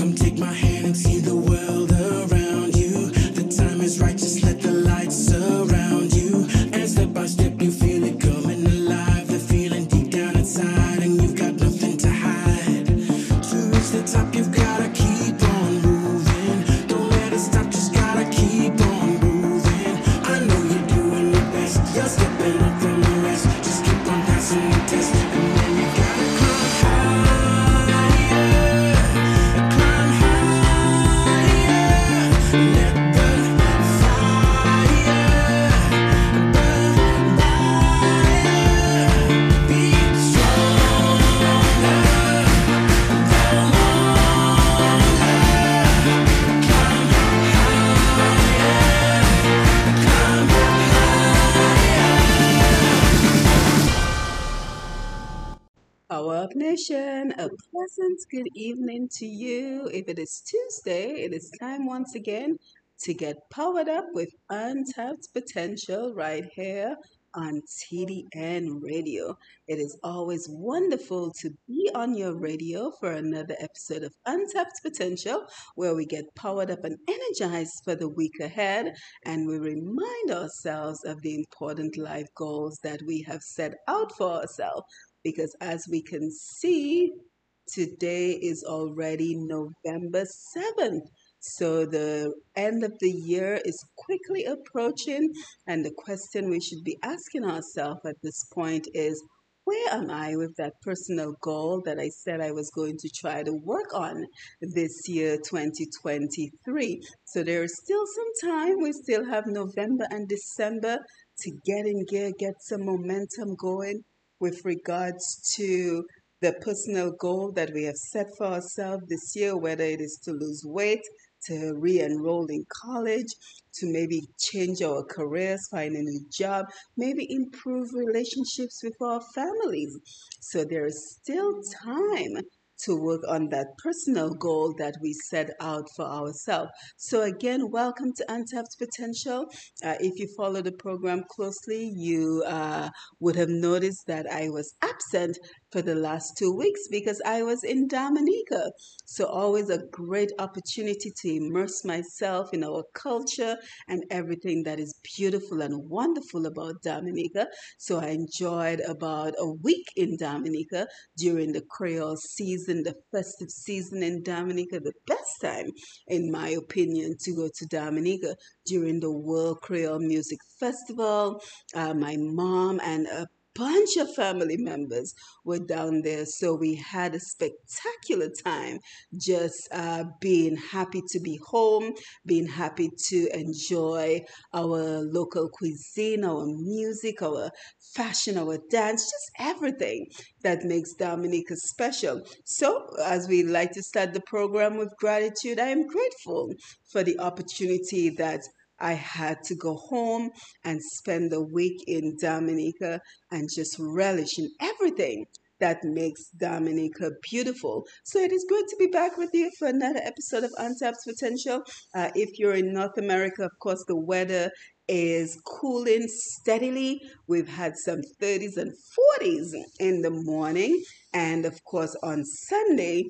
Come take my hand and see the world around you. The time is right, just let the light surround you. And step by step you feel it coming alive. The feeling deep down inside and you've got nothing to hide. To reach the top you've gotta keep on moving. Don't let it stop, just gotta keep on moving. I know you're doing your best, you're stepping up from the rest. Just keep on passing the test. And then you gotta climb higher. Climb higher. Let the fire burn brighter. Be stronger. Go longer. Climb higher. Climb Power Up Nation, a pleasant good evening to you. If it is Tuesday, it is time once again to get powered up with untapped potential right here on TDN Radio. It is always wonderful to be on your radio for another episode of Untapped Potential, where we get powered up and energized for the week ahead, and we remind ourselves of the important life goals that we have set out for ourselves. Because as we can see, today is already November 7th. So the end of the year is quickly approaching, and the question we should be asking ourselves at this point is, where am I with that personal goal that I said I was going to try to work on this year, 2023? So there is still some time. We still have November and December to get in gear, get some momentum going with regards to the personal goal that we have set for ourselves this year, whether it is to lose weight, to re-enroll in college, to maybe change our careers, find a new job, maybe improve relationships with our families. So there is still time to work on that personal goal that we set out for ourselves. So again, welcome to Untapped Potential. If you follow the program closely, you would have noticed that I was absent for the last 2 weeks because I was in Dominica. So always a great opportunity to immerse myself in our culture and everything that is beautiful and wonderful about Dominica. So I enjoyed about a week in Dominica during the Creole season, the festive season in Dominica, the best time, in my opinion, to go to Dominica during the World Creole Music Festival. My mom and a bunch of family members were down there, so we had a spectacular time just being happy to be home, being happy to enjoy our local cuisine, our music, our fashion, our dance, just everything that makes Dominica special. So, as we like to start the program with gratitude, I am grateful for the opportunity that I had to go home and spend a week in Dominica and just relish in everything that makes Dominica beautiful. So it is good to be back with you for another episode of Untapped Potential. If you're in North America, of course, the weather is cooling steadily. We've had some 30s and 40s in the morning. And of course, on Sunday,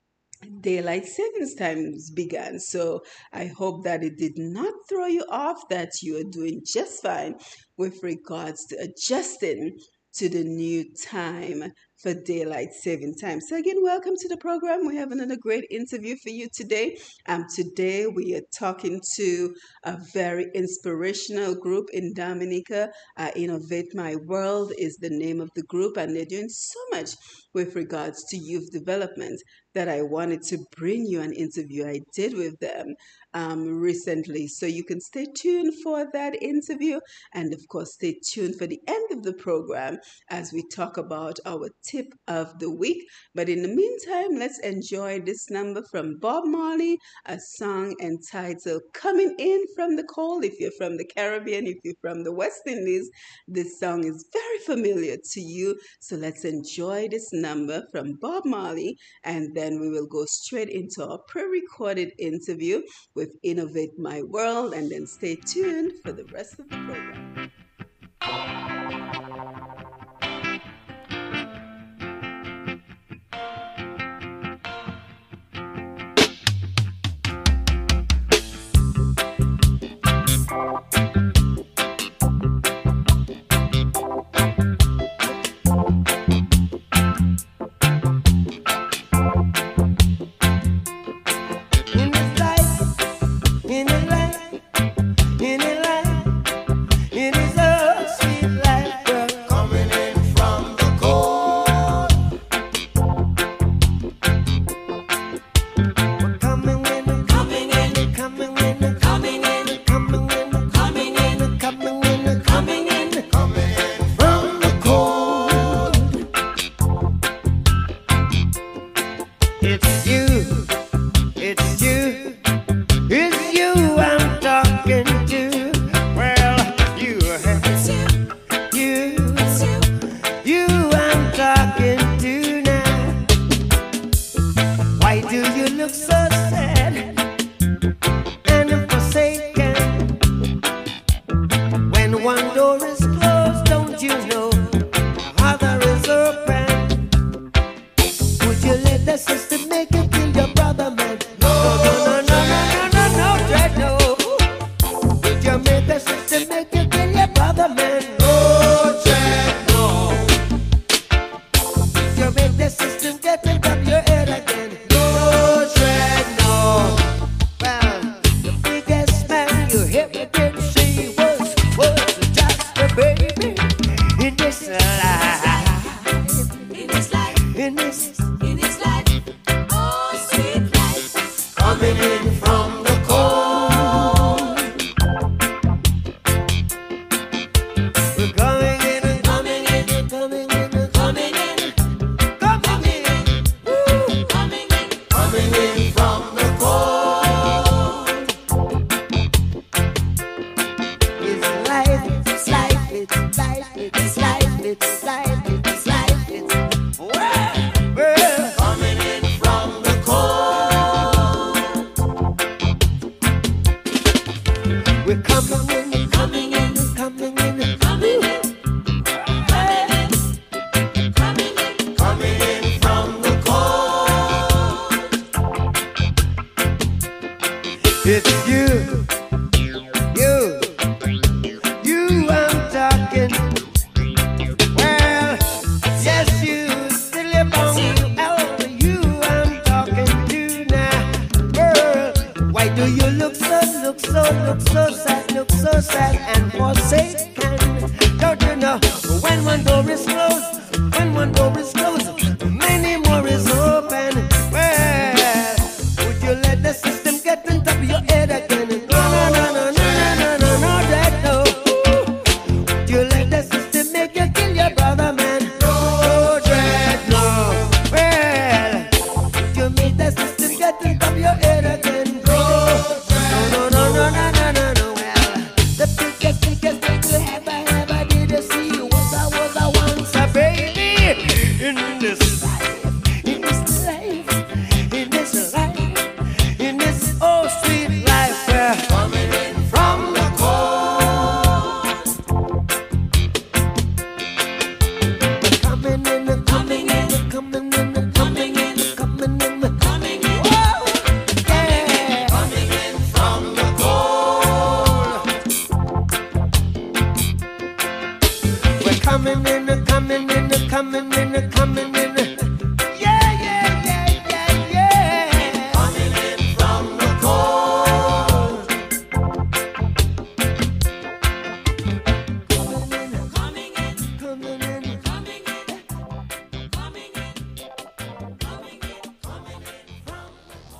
daylight savings times began. So I hope that it did not throw you off, that you are doing just fine with regards to adjusting to the new time for daylight saving time. So again, welcome to the program. We have another great interview for you today. Today we are talking to a very inspirational group in Dominica. Innovate My World is the name of the group, and they're doing so much with regards to youth development that I wanted to bring you an interview I did with them recently. So you can stay tuned for that interview, and of course stay tuned for the end of the program as we talk about our tip of the week. But in the meantime, let's enjoy this number from Bob Marley, a song entitled Coming In From the Cold. If you're from the Caribbean, if you're from the West Indies, this song is very familiar to you. So let's enjoy this number from Bob Marley, and then we will go straight into our pre-recorded interview with Innovate My World, and then stay tuned for the rest of the program. It's you, it's you, it's you I'm talking to. Well, you I'm talking to now. Why do you look so sad and forsaken? When one door is closed, don't you know the other is open? Would you let the system make you kill your brother, man? No, no, no, no, no, no, no, no, Dread, no. Would you make the system make you kill your brother, man? No, Dread, no. Would you make the system get into your head again? No, Dread, no. Well, the biggest man you ever did see was just a baby in this life. In this life, oh sweet life, coming in from the cold. We're coming in and coming in and coming in and coming in, coming in, woo, coming in from the cold. It's life, it's life, it's life, it's life, it's life, it's life, it's well, coming in from the cold. We're coming in, coming in, coming in, coming in, coming in from the cold. It's you, you I'm talking. Well, yes, you still live on you I'm talking to now. Girl, why do you look so sad and forsaken? Don't you know when one door is closed, many more is open. Well, would you let the system get on top of your head again? No, no, no, no, no, no, no, no, that no. Would you let the system make you kill your brother, man? No, Dread, no. Well, would you make the system get on top of your head again? No, no, no, no, no, no, no, no. Well, the biggest thing you ever did see was I once a baby in this life, in this life, in this life, in this oh sweet life. Coming in from the cold. Coming in, coming in, coming in, coming in, coming in, coming in. Whoa, yeah. Coming in from the cold. We're coming in, coming in, coming in, coming in. Yeah, yeah, yeah, yeah, yeah. Coming in from the cold. Coming in, coming in, coming in, coming in.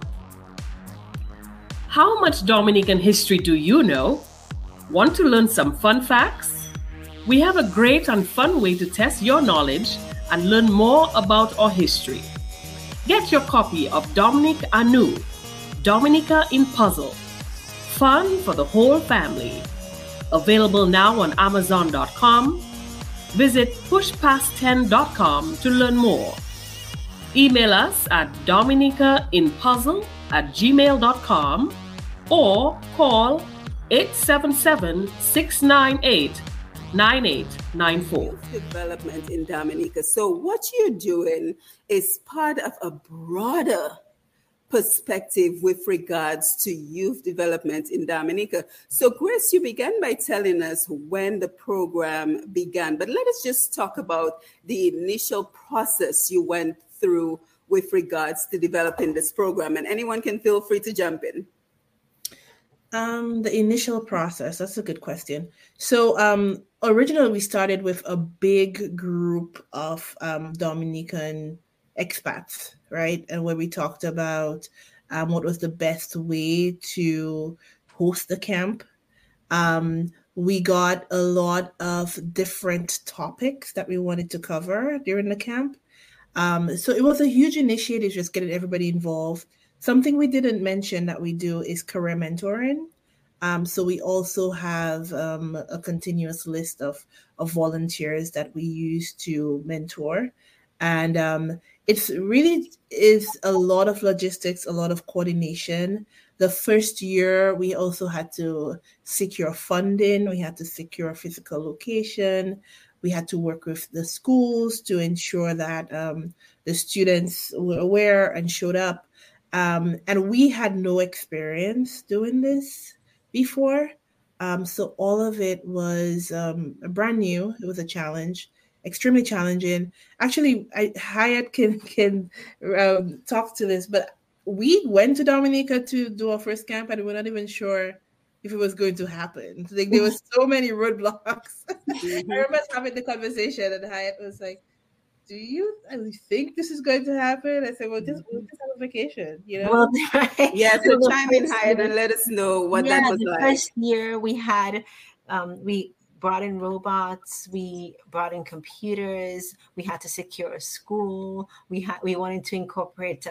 How much Dominican history do you know? Want to learn some fun facts? We have a great and fun way to test your knowledge and learn more about our history. Get your copy of Dominic Anu, Dominica in Puzzle. Fun for the whole family. Available now on Amazon.com. Visit pushpast10.com to learn more. Email us at dominicainpuzzle@gmail.com or call 877-698-9894. Development in Dominica. So what you're doing is part of a broader perspective with regards to youth development in Dominica. So Grace, you began by telling us when the program began, but let us just talk about the initial process you went through with regards to developing this program, and anyone can feel free to jump in. The initial process, that's a good question. So originally we started with a big group of Dominican expats, right? And where we talked about what was the best way to host the camp. We got a lot of different topics that we wanted to cover during the camp. So it was a huge initiative, just getting everybody involved. Something we didn't mention that we do is career mentoring. So we also have a continuous list of volunteers that we use to mentor. And it's really is a lot of logistics, a lot of coordination. The first year, we also had to secure funding. We had to secure a physical location. We had to work with the schools to ensure that the students were aware and showed up. And we had no experience doing this before. So all of it was brand new. It was a challenge, extremely challenging. Actually, Hyatt can talk to this, but we went to Dominica to do our first camp, and we're not even sure if it was going to happen. Like there were so many roadblocks. I remember having the conversation, and Hyatt was like, "Do you think this is going to happen?" I said, "Well, we'll just have a vacation, you know." Well, right. Yeah, so the chime in, first Hyatt, year- and let us know what yeah, that was the like. first year we had, we brought in robots, we brought in computers, we had to secure a school, we wanted to incorporate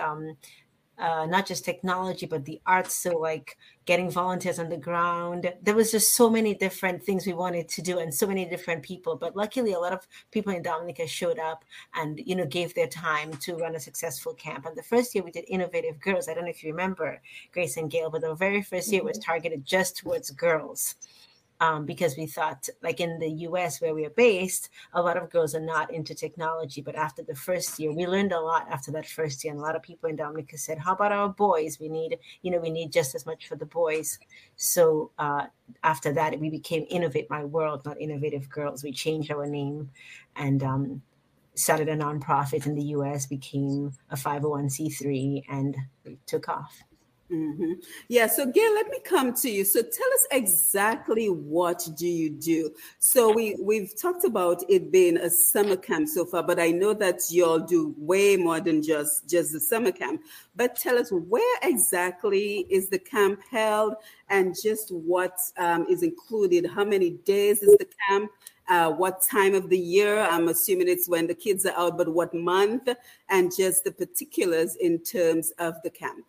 not just technology but the arts, so like getting volunteers on the ground. There was just so many different things we wanted to do and so many different people, but luckily a lot of people in Dominica showed up and gave their time to run a successful camp. And the first year we did Innovative Girls. I don't know if you remember, Grace and Gail, but the very first year was targeted just towards girls. Because we thought, like in the US where we are based, a lot of girls are not into technology. But after the first year, we learned a lot after that first year. And a lot of people in Dominica said, how about our boys? We need just as much for the boys. So after that, we became Innovate My World, not Innovative Girls. We changed our name and started a nonprofit in the US, became a 501c3, and took off. Mm-hmm. Yeah, so Gail, let me come to you. So tell us exactly what do you do? So we've talked about it being a summer camp so far, but I know that y'all do way more than just the summer camp. But tell us, where exactly is the camp held, and just what is included? How many days is the camp? What time of the year? I'm assuming it's when the kids are out, but what month? And just the particulars in terms of the camp.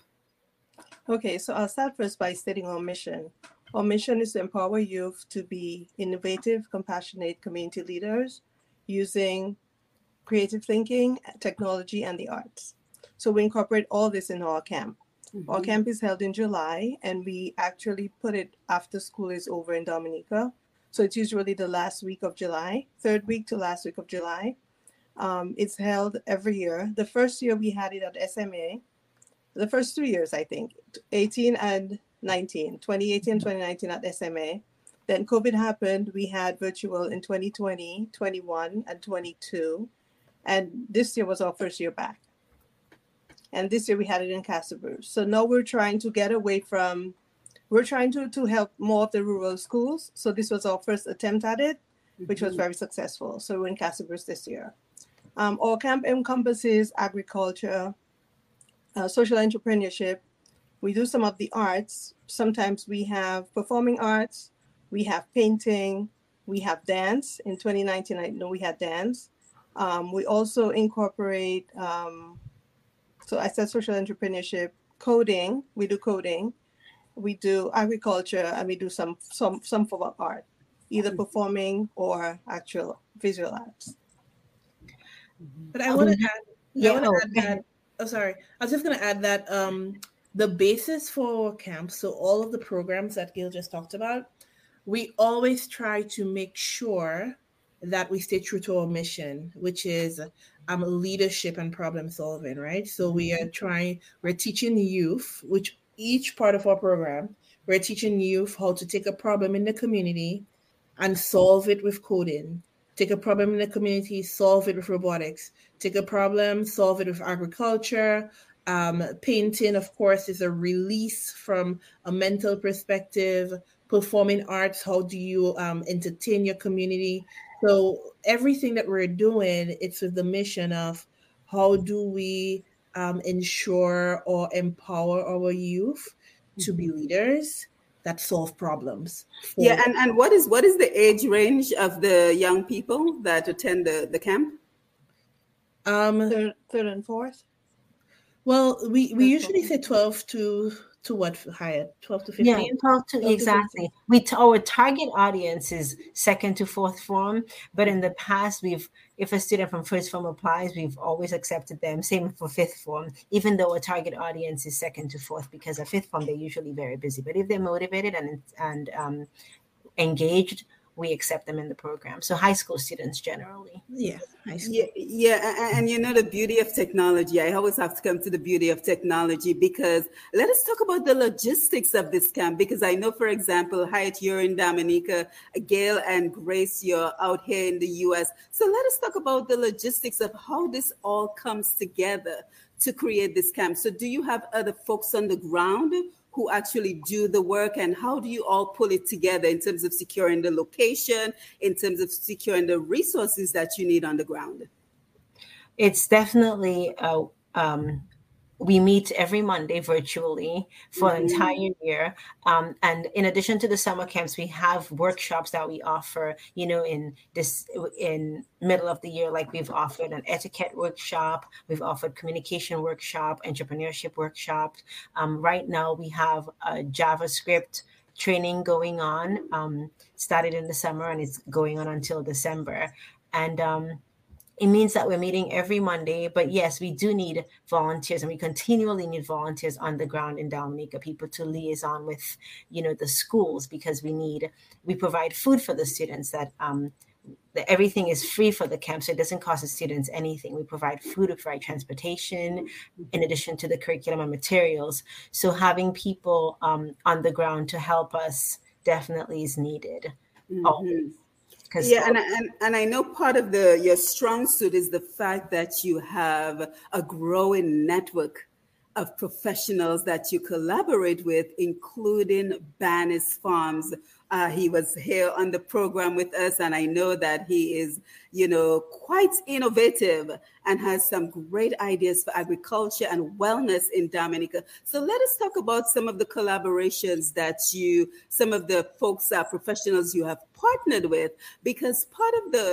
Okay, so I'll start first by stating our mission. Our mission is to empower youth to be innovative, compassionate community leaders using creative thinking, technology, and the arts. So we incorporate all this in our camp. Mm-hmm. Our camp is held in July, and we actually put it after school is over in Dominica. So it's usually the last week of July, third week to last week of July. It's held every year. The first year we had it at SMA. The first 2 years, I think, 18 and 19, 2018 and 2019 at SMA. Then COVID happened. We had virtual in 2020, 21, and 22. And this year was our first year back. And this year we had it in Casa Bruce. So now we're trying to get away from, we're trying to help more of the rural schools. So this was our first attempt at it, which was very successful. So we're in Casa Bruce this year. Our camp encompasses agriculture, social entrepreneurship. We do some of the arts. Sometimes we have performing arts, we have painting, we have dance. In 2019, I know we had dance. We also incorporate, so I said social entrepreneurship, coding. We do coding. We do agriculture, and we do some form of art, either performing or actual visual arts. But I want to add that. Oh, sorry. I was just going to add that the basis for camp, so all of the programs that Gail just talked about, we always try to make sure that we stay true to our mission, which is leadership and problem solving, right? So we're teaching youth, which each part of our program, we're teaching youth how to take a problem in the community and solve it with coding. Take a problem in the community, solve it with robotics. Take a problem, solve it with agriculture. Painting, of course, is a release from a mental perspective. Performing arts, how do you entertain your community? So everything that we're doing, it's with the mission of how do we ensure or empower our youth to be leaders that solve problems. Yeah, and what is the age range of the young people that attend the camp? Third and fourth? Well, we That's usually okay. say 12 to what higher? 12 to Yeah, 15? 12 to 12 to 15. exactly. Our target audience is second to fourth form, but in the past, if a student from first form applies, we've always accepted them. Same for fifth form, even though our target audience is second to fourth, because at fifth form they're usually very busy. But if they're motivated and engaged, we accept them in the program. So high school students generally. Yeah, high school. Yeah, and you know the beauty of technology. I always have to come to the beauty of technology because let us talk about the logistics of this camp. Because I know, for example, Hyatt, you're in Dominica, Gail and Grace, you're out here in the U.S. So let us talk about the logistics of how this all comes together to create this camp. So do you have other folks on the ground who actually do the work, and how do you all pull it together in terms of securing the location, in terms of securing the resources that you need on the ground? It's definitely we meet every Monday virtually for an entire year. And in addition to the summer camps, we have workshops that we offer, in middle of the year, like we've offered an etiquette workshop, we've offered communication workshop, entrepreneurship workshop. Right now we have a JavaScript training going on, started in the summer and it's going on until December. And it means that we're meeting every Monday, but yes, we do need volunteers, and we continually need volunteers on the ground in Dominica, people to liaison with, the schools, because we provide food for the students that everything is free for the camp, so it doesn't cost the students anything. We provide food, we provide transportation, in addition to the curriculum and materials. So having people on the ground to help us definitely is needed. Always. Yeah, and I know part of your strong suit is the fact that you have a growing network of professionals that you collaborate with, including Banis Farms. He was here on the program with us, and I know that he is, quite innovative and has some great ideas for agriculture and wellness in Dominica. So let us talk about some of the collaborations that some of the folks, professionals you have partnered with, because part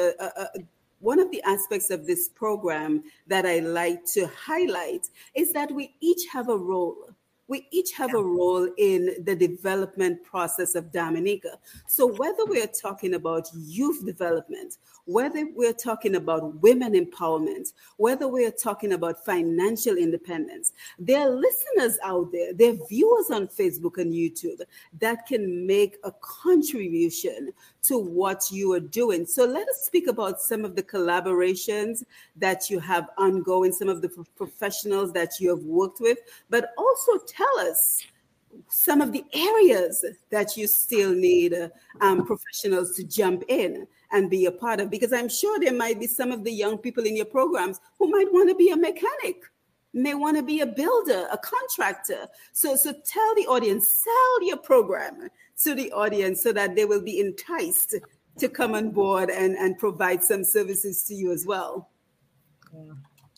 of one of the aspects of this program that I like to highlight is that we each have a role. We each have a role in the development process of Dominica. So whether we're talking about youth development, whether we're talking about women empowerment, whether we're talking about financial independence, there are listeners out there, there are viewers on Facebook and YouTube that can make a contribution to what you are doing. So let us speak about some of the collaborations that you have ongoing, some of the professionals that you have worked with, but also tell us some of the areas that you still need professionals to jump in and be a part of, because I'm sure there might be some of the young people in your programs who might want to be a mechanic, may want to be a builder, a contractor. So tell the audience, sell your program to the audience so that they will be enticed to come on board and provide some services to you as well. Yeah.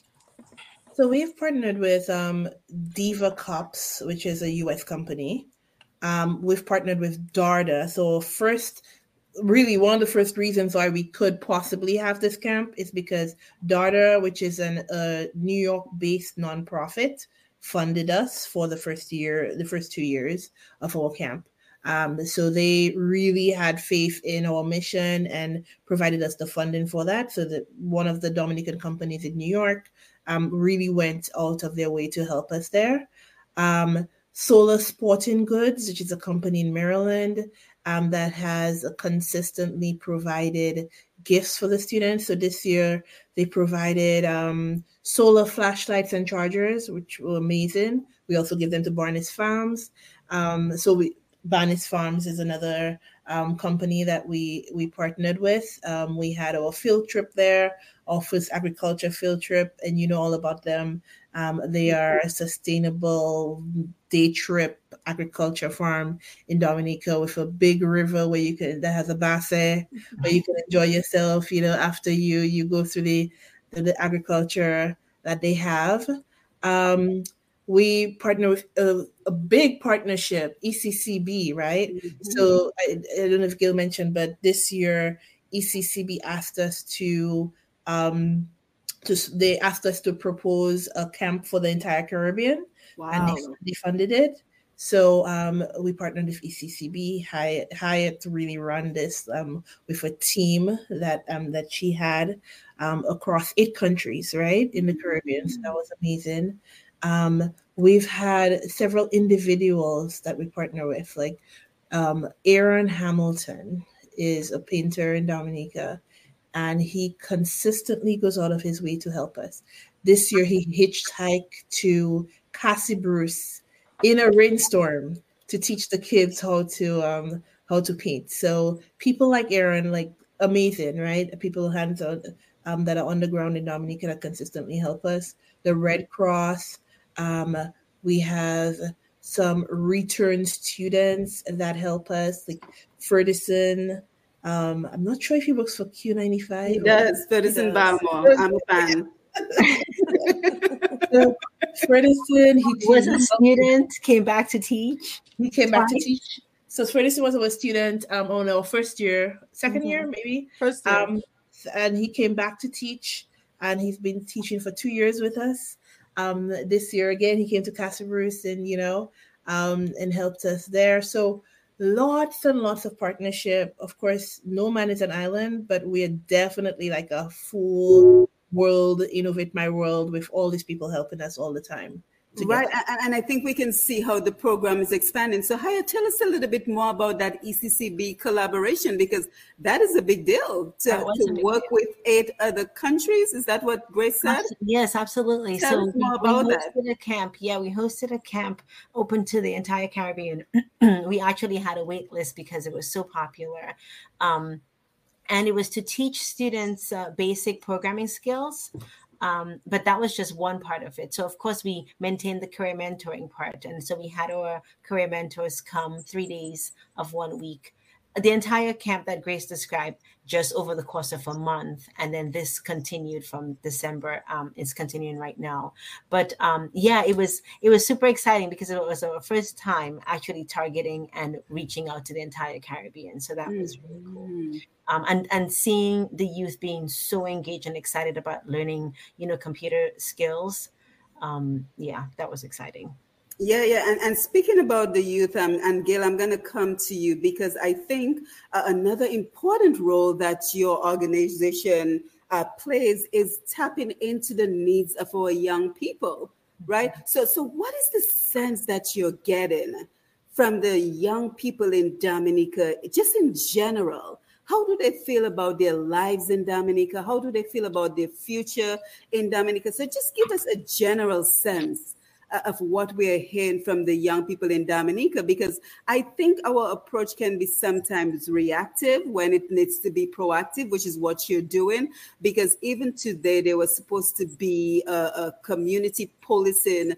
So we've partnered with Diva Cups, which is a US company. We've partnered with Darda. So really one of the first reasons why we could possibly have this camp is because Darda, which is a New York-based nonprofit, funded us for the first 2 years of our camp. So they really had faith in our mission and provided us the funding for that. So that one of the Dominican companies in New York really went out of their way to help us there. Solar Sporting Goods, which is a company in Maryland that has consistently provided gifts for the students. So this year they provided solar flashlights and chargers, which were amazing. We also give them to Banis Farms. Banis Farms is another company that we partnered with. We had our field trip there, our first agriculture field trip, and you know all about them. They are a sustainable day trip agriculture farm in Dominica with a big river that has a basse where you can enjoy yourself, after you go through the agriculture that they have. We partner with a big partnership, ECCB, right? Mm-hmm. So I don't know if Gil mentioned, but this year ECCB asked us to they asked us to propose a camp for the entire Caribbean, and Wow. they funded it. So we partnered with ECCB. Hyatt really ran this with a team that she had across 8 countries, right, in the Caribbean. So that was amazing. We've had several individuals that we partner with, like Aaron Hamilton is a painter in Dominica, and he consistently goes out of his way to help us. This year, he hitchhiked to Cassie Bruce in a rainstorm to teach the kids how to paint. So people like Aaron, like amazing, right? People hands on that are underground in Dominica that consistently help us. The Red Cross. We have some return students that help us, like Ferguson. I'm not sure if he works for Q95. He does. Ferguson Balmore. I'm a fan. So, Ferguson, he Was a student, came back to teach. He came back to teach. So Ferguson was our student on our first year, second year maybe. First year. And he came back to teach, and he's been teaching for 2 years with us. This year again, he came to Casa Bruce and helped us there. So lots and lots of partnership. Of course, no man is an island, but we are definitely like a full world, Innovate My World, with all these people helping us all the time. Right, and I think we can see how the program is expanding. So Haya, tell us a little bit more about that ECCB collaboration, because that is a big deal to work with 8 other countries. Is that what Grace said? Yes, absolutely. Tell us more about that. We hosted a camp. Yeah, we hosted a camp open to the entire Caribbean. We actually had a wait list because it was so popular. And it was to teach students basic programming skills. But that was just one part of it. So, of course, we maintained the career mentoring part. And so we had our career mentors come 3 days of 1 week. The entire camp that Grace described just over the course of a month. And then this continued from December. It's continuing right now. But yeah, it was super exciting because it was our first time actually targeting and reaching out to the entire Caribbean. So that was really cool. And seeing the youth being so engaged and excited about learning, computer skills. Yeah, that was exciting. Yeah. And speaking about the youth, and Gail, I'm going to come to you because I think another important role that your organization plays is tapping into the needs of our young people, right? So what is the sense that you're getting from the young people in Dominica, just in general? How do they feel about their lives in Dominica? How do they feel about their future in Dominica? So just give us a general sense of what we're hearing from the young people in Dominica, because I think our approach can be sometimes reactive when it needs to be proactive, which is what you're doing. Because even today, there was supposed to be a community policing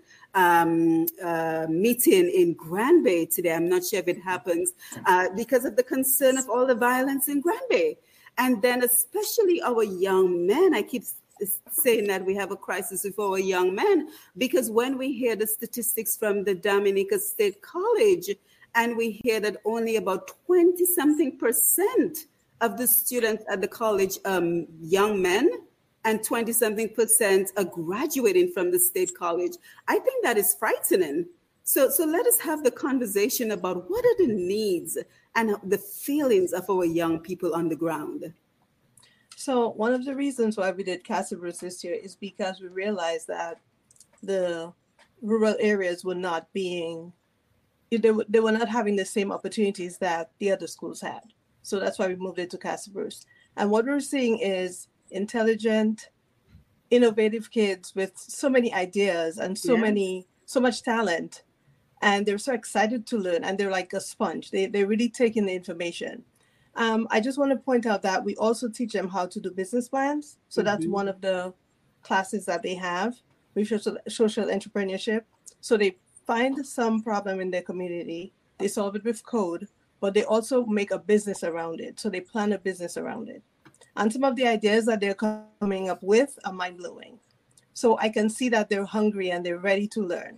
meeting in Grand Bay today. I'm not sure if it happens because of the concern of all the violence in Grand Bay. And then especially our young men, I keep saying that we have a crisis with our young men, because when we hear the statistics from the Dominica State College, and we hear that only about 20-something% of the students at the college, young men, and 20-something% are graduating from the state college, I think that is frightening. So let us have the conversation about what are the needs and the feelings of our young people on the ground. So one of the reasons why we did Casa Bruce this year is because we realized that the rural areas were not they were not having the same opportunities that the other schools had. So that's why we moved it to Casa Bruce. And what we're seeing is intelligent, innovative kids with so many ideas and so much talent. And they're so excited to learn, and they're like a sponge. They're really taking the information. I just want to point out that we also teach them how to do business plans. So that's one of the classes that they have with social entrepreneurship. So they find some problem in their community, they solve it with code, but they also make a business around it. So they plan a business around it. And some of the ideas that they're coming up with are mind-blowing. So I can see that they're hungry and they're ready to learn.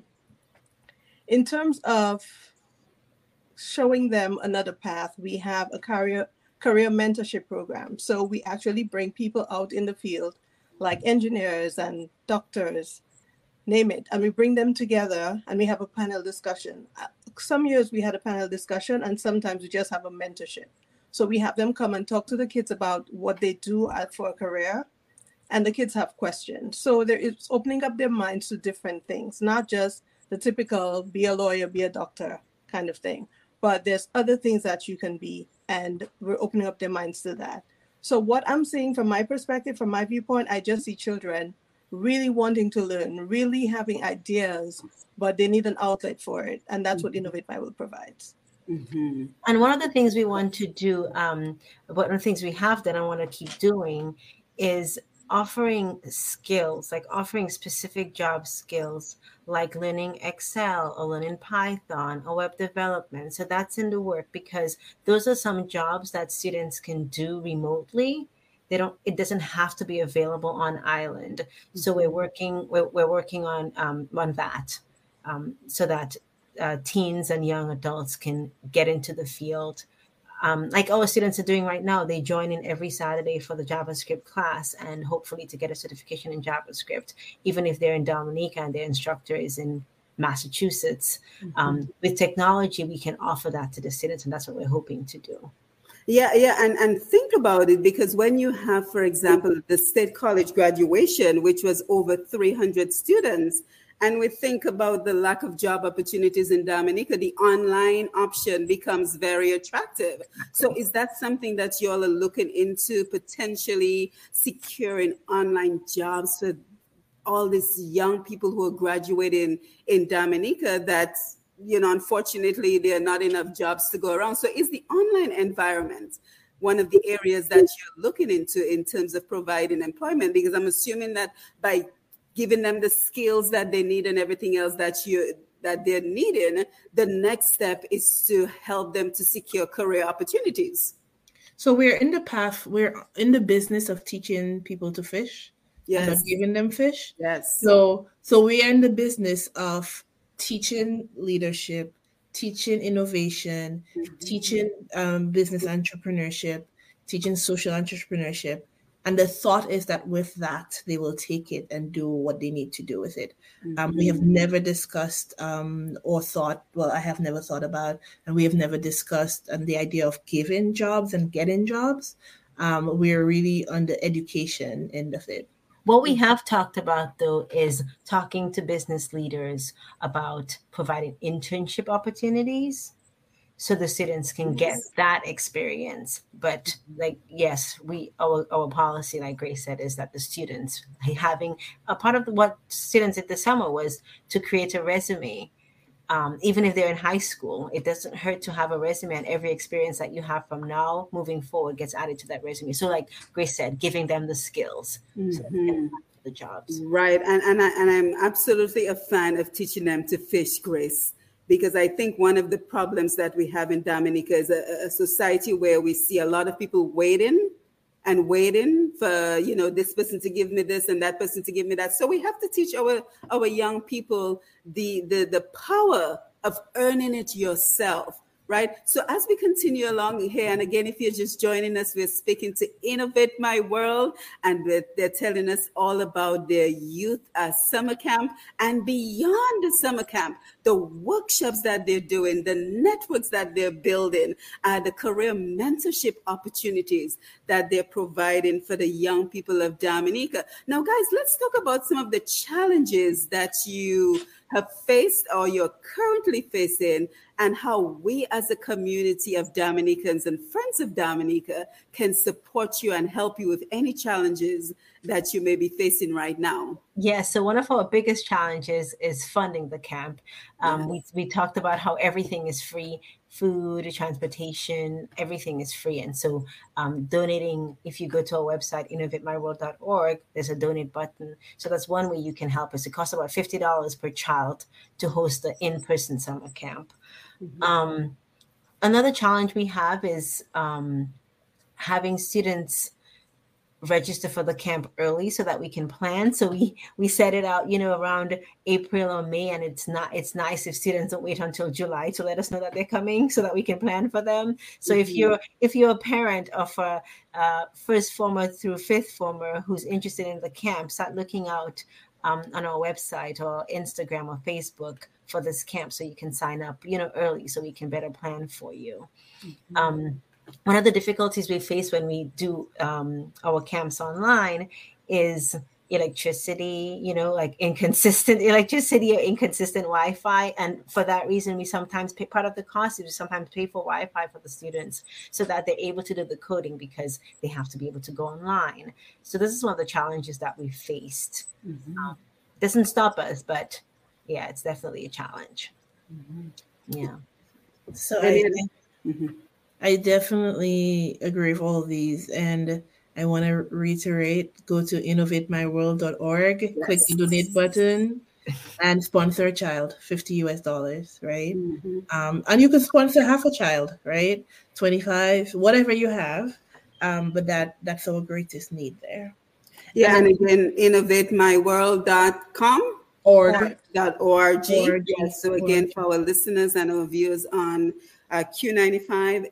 In terms of showing them another path, we have a career mentorship program. So we actually bring people out in the field, like engineers and doctors, name it, and we bring them together and we have a panel discussion. Some years we had a panel discussion, and sometimes we just have a mentorship. So we have them come and talk to the kids about what they do for a career, and the kids have questions. So it's opening up their minds to different things, not just the typical be a lawyer, be a doctor kind of thing, but there's other things that you can be, and we're opening up their minds to that. So what I'm seeing from my perspective, from my viewpoint, I just see children really wanting to learn, really having ideas, but they need an outlet for it. And that's what Innovate My World provides. Mm-hmm. And one of the things we want to do, one of the things we have done and want to keep doing is offering skills, like offering specific job skills, like learning Excel or learning Python or web development. So that's in the work, because those are some jobs that students can do remotely. It doesn't have to be available on island. So we're working on that, so that teens and young adults can get into the field. Like our students are doing right now, they join in every Saturday for the JavaScript class, and hopefully to get a certification in JavaScript, even if they're in Dominica and their instructor is in Massachusetts. With technology, we can offer that to the students, and that's what we're hoping to do. Yeah, and think about it, because when you have, for example, the State College graduation, which was over 300 students, and we think about the lack of job opportunities in Dominica, the online option becomes very attractive. So is that something that you all are looking into, potentially securing online jobs for all these young people who are graduating in Dominica that, unfortunately, there are not enough jobs to go around? So is the online environment one of the areas that you're looking into in terms of providing employment? Because I'm assuming that by giving them the skills that they need and everything else that they're needing, the next step is to help them to secure career opportunities. So we're in the business of teaching people to fish. Yes. And not giving them fish. Yes. So we are in the business of teaching leadership, teaching innovation, teaching business entrepreneurship, teaching social entrepreneurship. And the thought is that with that, they will take it and do what they need to do with it. We have never discussed or thought, I have never thought about, and we have never discussed the idea of giving jobs and getting jobs. We're really on the education end of it. What we have talked about, though, is talking to business leaders about providing internship opportunities so the students can get that experience. But yes, our policy, like Grace said, is that the students having a part of what students did this summer was to create a resume. Even if they're in high school, it doesn't hurt to have a resume, and every experience that you have from now moving forward gets added to that resume. So like Grace said, giving them the skills so the jobs. Right. And I'm absolutely a fan of teaching them to fish, Grace, because I think one of the problems that we have in Dominica is a society where we see a lot of people waiting for, this person to give me this and that person to give me that. So we have to teach our young people the power of earning it yourself, right? So as we continue along here, and again, if you're just joining us, we're speaking to Innovate My World, and they're telling us all about their youth summer camp, and beyond the summer camp, the workshops that they're doing, the networks that they're building, the career mentorship opportunities that they're providing for the young people of Dominica. Now, guys, let's talk about some of the challenges that you have faced or you're currently facing, and how we as a community of Dominicans and friends of Dominica can support you and help you with any challenges that you may be facing right now. Yes, so one of our biggest challenges is funding the camp. We talked about how everything is free. Food, transportation, everything is free. And so donating, if you go to our website, innovatemyworld.org, there's a donate button. So that's one way you can help us. It costs about $50 per child to host the in-person summer camp. Another challenge we have is having students register for the camp early so that we can plan. So we set it out, around April or May, and it's nice if students don't wait until July to let us know that they're coming so that we can plan for them. So if you're a parent of a first former through fifth former who's interested in the camp, start looking out on our website or Instagram or Facebook for this camp so you can sign up, early so we can better plan for you. One of the difficulties we face when we do our camps online is electricity, like inconsistent electricity or inconsistent Wi-Fi. And for that reason, we sometimes pay part of the cost is we sometimes pay for Wi-Fi for the students so that they're able to do the coding because they have to be able to go online. So this is one of the challenges that we faced. Doesn't stop us, but yeah, it's definitely a challenge. Yeah. So I definitely agree with all of these. And I want to reiterate, go to innovatemyworld.org, click the donate button, and sponsor a child, $50 US, right? And you can sponsor half a child, right? 25, whatever you have. But that's our greatest need there. Yeah, and again, innovatemyworld.com. .org. Yes. So again, for our listeners and our viewers on Q95,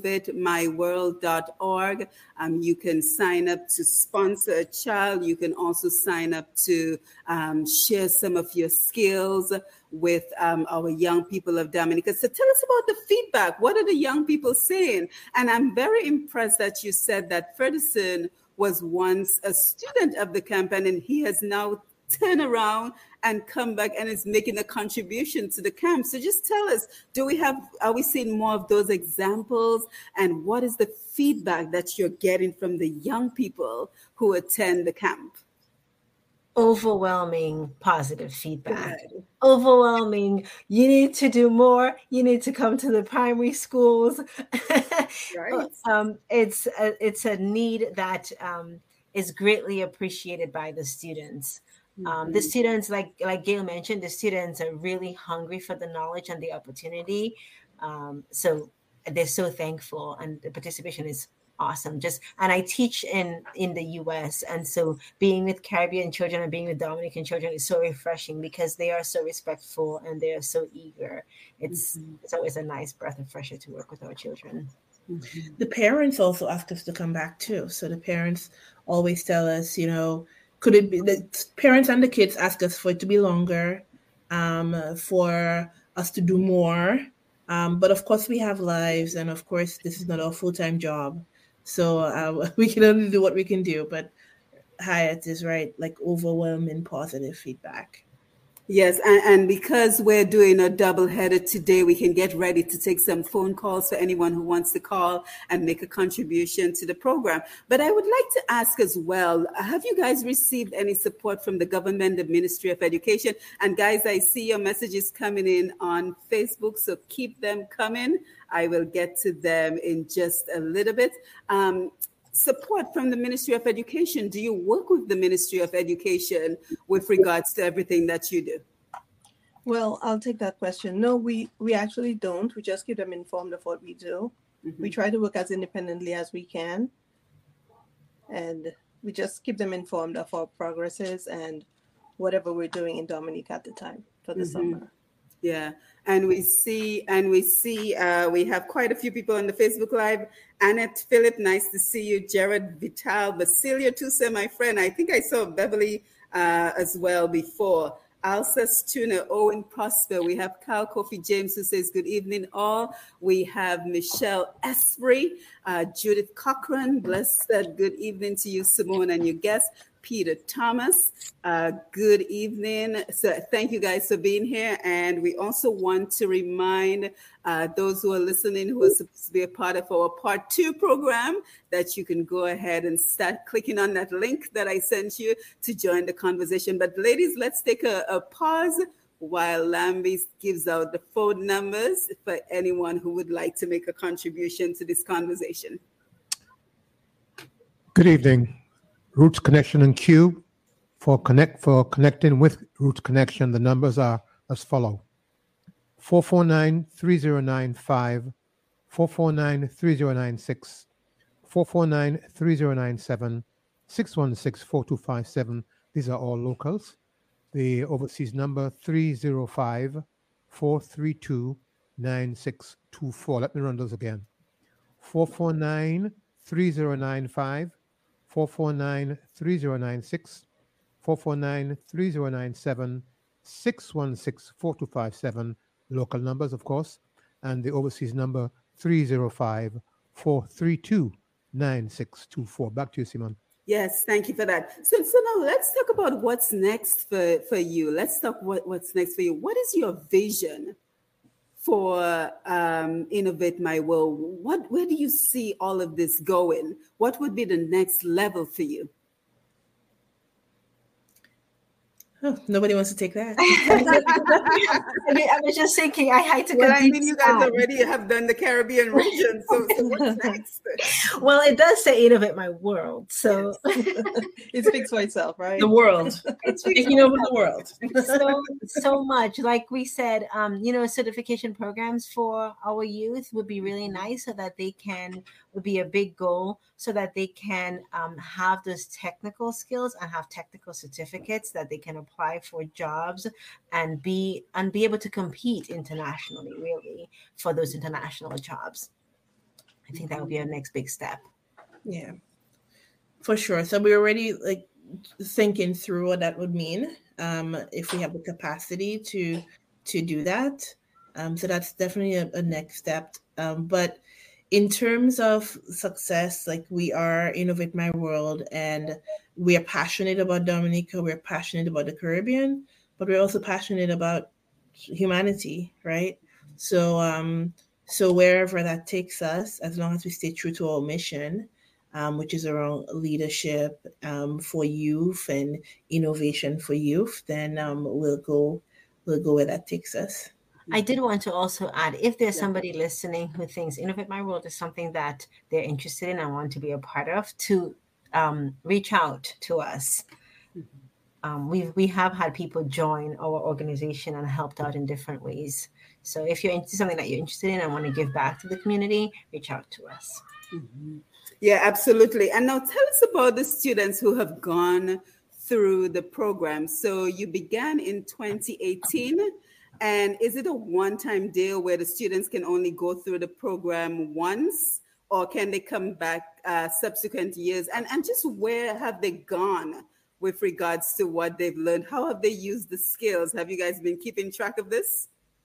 innovatemyworld.org. You can sign up to sponsor a child. You can also sign up to share some of your skills with our young people of Dominica. So tell us about the feedback. What are the young people saying? And I'm very impressed that you said that Ferguson was once a student of the campaign and he has now turned around and come back and is making a contribution to the camp. So just tell us, are we seeing more of those examples? And what is the feedback that you're getting from the young people who attend the camp? Overwhelming positive feedback. Good. Overwhelming. You need to do more. You need to come to the primary schools. Right. It's a need that is greatly appreciated by the students. The students, like Gail mentioned, the students are really hungry for the knowledge and the opportunity. So they're so thankful, and the participation is awesome. And I teach in the US, and so being with Caribbean children and being with Dominican children is so refreshing because they are so respectful and they are so eager. It's always a nice breath of fresh air to work with our children. The parents also ask us to come back too. So the parents always tell us, could it be the parents and the kids ask us for it to be longer, for us to do more. But of course we have lives, and of course this is not our full-time job. So we can only do what we can do. But Hyatt is right, like overwhelming positive feedback. Yes, and because we're doing a double-header today, we can get ready to take some phone calls for anyone who wants to call and make a contribution to the program. But I would like to ask as well, have you guys received any support from the government, the Ministry of Education? And guys, I see your messages coming in on Facebook, so keep them coming. I will get to them in just a little bit. Support from the Ministry of Education. Do you work with the Ministry of Education with regards to everything that you do? Well, I'll take that question. No, we actually don't. We just keep them informed of what we do. We try to work as independently as we can. And we just keep them informed of our progresses and whatever we're doing in Dominica at the time for the summer. Yeah, and we see we have quite a few people on the Facebook Live. Annette Phillip, nice to see you. Jared Vital, Basilia Tuse, my friend. I think I saw Beverly as well before. Alsace Tuna, Owen Prosper. We have Carl Kofi James who says good evening all. We have Michelle Esprey, Judith Cochran. Blessed good evening to you, Simone, and your guests. Peter Thomas, good evening. So thank you guys for being here. And we also want to remind those who are listening, who are supposed to be a part of our Part 2 program, that you can go ahead and start clicking on that link that I sent you to join the conversation. But ladies, let's take a pause while Lambie gives out the phone numbers for anyone who would like to make a contribution to this conversation. Good evening. Roots Connection and Q. For connecting with Roots Connection, the numbers are as follow: 449-3095, 449-3096, 449-3097, 616-4257. These are all locals. The overseas number 305-432-9624. Let me run those again. 449-3095, 449-3096, 449-3097, 616-4257. Local numbers, of course. And the overseas number 305-432-9624. Back to you, Simon. Yes, thank you for that. So now let's talk about what's next for you. Let's talk what's next for you. What is your vision for Innovate My World? Where do you see all of this going? What would be the next level for you? Oh, nobody wants to take that. I was just thinking I had to go. Well, I mean, you guys already have done the Caribbean region, so what's next? Well, it does say Innovate My World, so It speaks for itself, right? The world. Taking over the world. so much. Like we said, certification programs for our youth would be really nice, so that they would be a big goal, so that they can have those technical skills and have technical certificates that they can apply for jobs and be able to compete internationally, really, for those international jobs. I think that would be our next big step. Yeah, for sure. So we're already thinking through what that would mean if we have the capacity to do that. So that's definitely a next step. But in terms of success, we are Innovate My World, and we are passionate about Dominica. We're passionate about the Caribbean, but we're also passionate about humanity, right? So wherever that takes us, as long as we stay true to our mission, which is around leadership for youth and innovation for youth, then we'll go where that takes us. I did want to also add, if there's somebody listening who thinks Innovate My World is something that they're interested in and want to be a part of, to reach out to us. We have had people join our organization and helped out in different ways. So if you're into something that you're interested in and want to give back to the community, reach out to us. Mm-hmm. Yeah, absolutely. And now tell us about the students who have gone through the program. So you began in 2018. And is it a one-time deal where the students can only go through the program once, or can they come back subsequent years? And just where have they gone with regards to what they've learned? How have they used the skills? Have you guys been keeping track of this?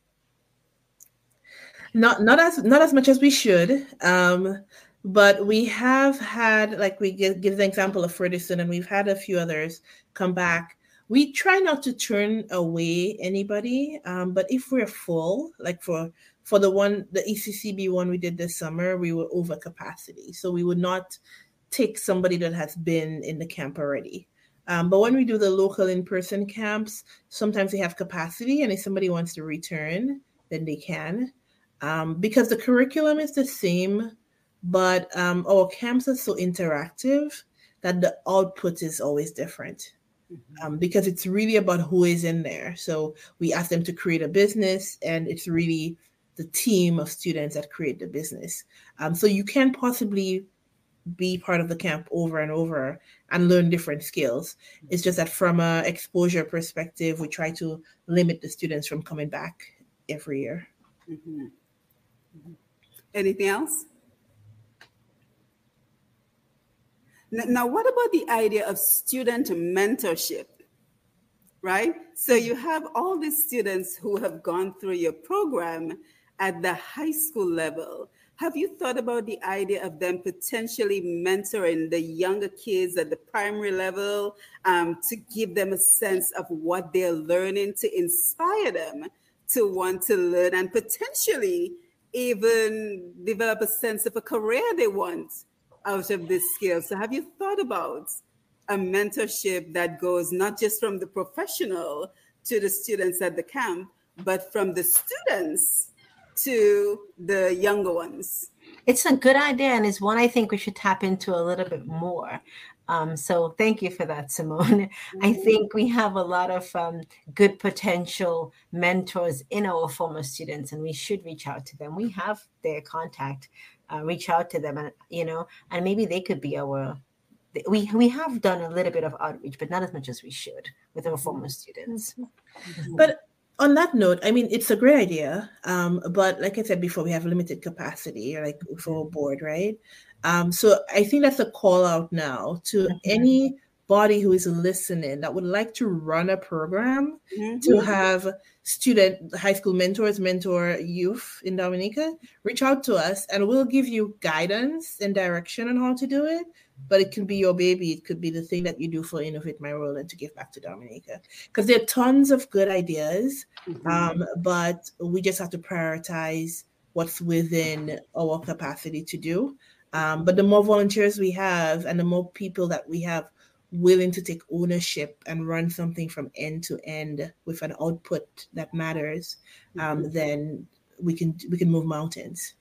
Not as much as we should. But we have had, we give the example of Ferguson, and we've had a few others come back. We try not to turn away anybody, but if we're full, for the ECCB one we did this summer, we were over capacity. So we would not take somebody that has been in the camp already. But when we do the local in-person camps, sometimes they have capacity, and if somebody wants to return, then they can. Because the curriculum is the same, but our camps are so interactive that the output is always different. Because it's really about who is in there. So we ask them to create a business, and it's really the team of students that create the business. So you can't possibly be part of the camp over and over and learn different skills. It's just that from an exposure perspective, we try to limit the students from coming back every year. Mm-hmm. Mm-hmm. Anything else? Now, what about the idea of student mentorship, right? So you have all these students who have gone through your program at the high school level. Have you thought about the idea of them potentially mentoring the younger kids at the primary level to give them a sense of what they're learning, to inspire them to want to learn and potentially even develop a sense of a career they want out of this skill? So have you thought about a mentorship that goes not just from the professional to the students at the camp, but from the students to the younger ones? It's a good idea, and it's one I think we should tap into a little bit more. So thank you for that, Simone. I think we have a lot of good potential mentors in our former students, and we should reach out to them. We have their contact. Reach out to them, and and maybe they could be our we have done a little bit of outreach, but not as much as we should with our former students. But on that note, I mean, it's a great idea. But like I said before, we have limited capacity, like for a board, right? So I think that's a call out now to any body who is listening that would like to run a program to have high school mentors mentor youth in Dominica. Reach out to us and we'll give you guidance and direction on how to do it. But it can be your baby. It could be the thing that you do for Innovate My World and to give back to Dominica. Because there are tons of good ideas, but we just have to prioritize what's within our capacity to do. But the more volunteers we have and the more people that we have willing to take ownership and run something from end to end with an output that matters, then we can move mountains.